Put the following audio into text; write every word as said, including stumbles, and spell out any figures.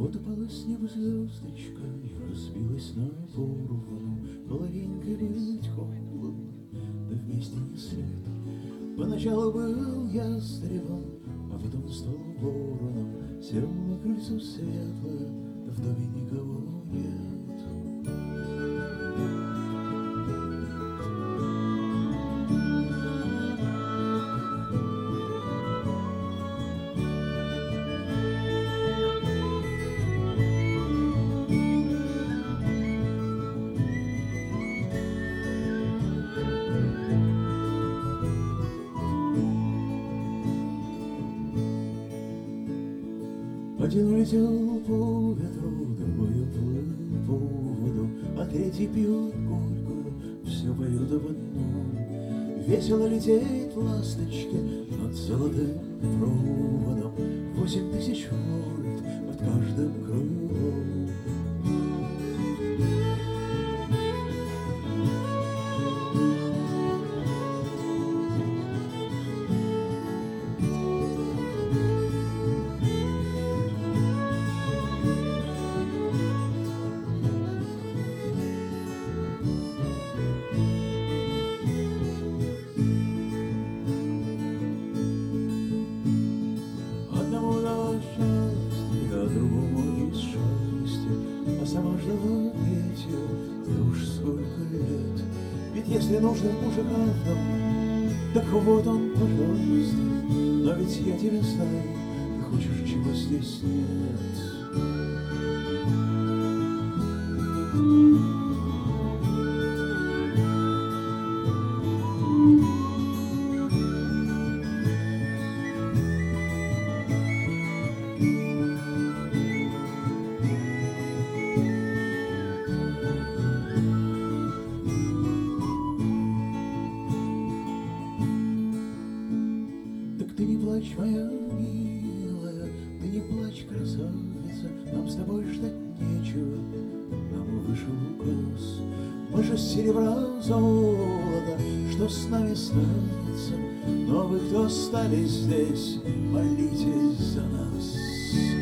Вот упала с неба звездочка и разбилась на порвану. Половинкой быть холодно, да вместе не след. Поначалу был ястребом, а потом стал вороном. Сел на крыльцо светлое, да в доме никого нет. Один улетел по ветру, другой уплыл по воду, а третий пьет горькую, все поют об одном. Весело лететь ласточке над золотым проводом, восемь тысяч вольт под каждым крылом. Сама ждала третью, да уж сколько лет. Ведь если нужен мужик автом, так вот он, пожалуйста. Но ведь я тебя знаю, ты хочешь, чего здесь нет. Ты не плачь, моя милая, ты не плачь, красавица, нам с тобой ждать нечего, нам вышел указ. Мы же с серебра золота, что с нами станется, но вы, кто остались здесь, молитесь за нас.